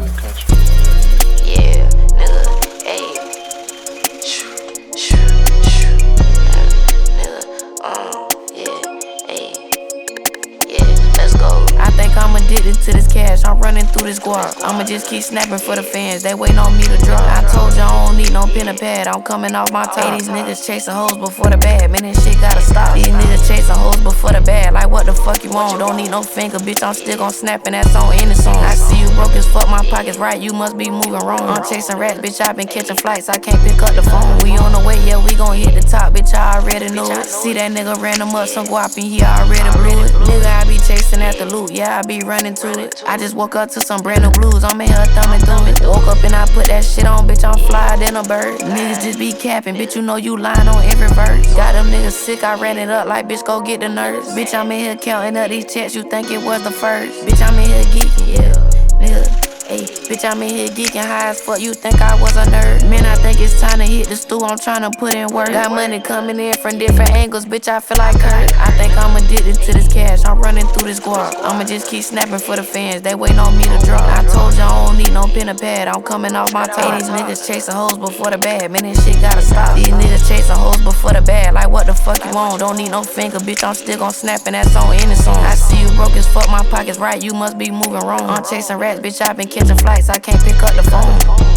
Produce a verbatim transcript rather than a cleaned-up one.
Yeah, nigga, ayy. Shoo, shoo, shoo. Uh, nigga, um, yeah, ayy. Yeah, let's go. I think I'm addicted to this cash. I'm running through this guap. I'ma just keep snapping for the fans. They waiting on me to drop. I told you I don't need no pen or pad. I'm coming off my top. Hey, these niggas chasing hoes before the bag. Man, this shit gotta stop. These niggas chasing hoes before the bag. Like what the fuck you want? Don't need no finger, bitch. I'm still gon' snap and that's on any song. I see you broke as fuck. My pockets right. You must be moving wrong. I'm chasing rats, bitch. I been catching flights. I can't pick up the phone. We on the way, yeah. We gon' hit the top, bitch. I already know it. See that nigga random up some guap and he already blew it. Nigga, I be chasing after loot. Yeah, I be running to it. I just woke up to some brand new blues. I'm in here thumbing through it. Woke up and I put that shit on, bitch. I'm flyer than a bird. Niggas just be capping, bitch. You know you lying on every verse. Got them niggas sick. I ran it up like, bitch, go get the nurse. Bitch, I'm in here counting up these checks. You think it was the first? Bitch, I'm in here geeking, yeah, nigga. Hey, bitch, I'm in here geeking high as fuck. You think I was a nerd? Man, I think it's time to hit the stool. I'm tryna put in work. Got money coming in from different angles, bitch. I feel like Kurt. I think I'm addicted to this cash. I'm running through this guap. I'ma just keep snapping for the fans. They waiting on me to drop. I told you I don't need no pen or pad. I'm coming off my top. Hey, these niggas chasing hoes before the bag. Man, this shit gotta stop. These niggas chasing hoes before the bag. Like what the fuck you want? Don't need no finger, bitch. I'm still gon' snap and that's on any song. I see you broke as fuck. My pockets right. You must be moving wrong. I'm chasing rats, bitch. I been catching flights. I can't pick up the phone.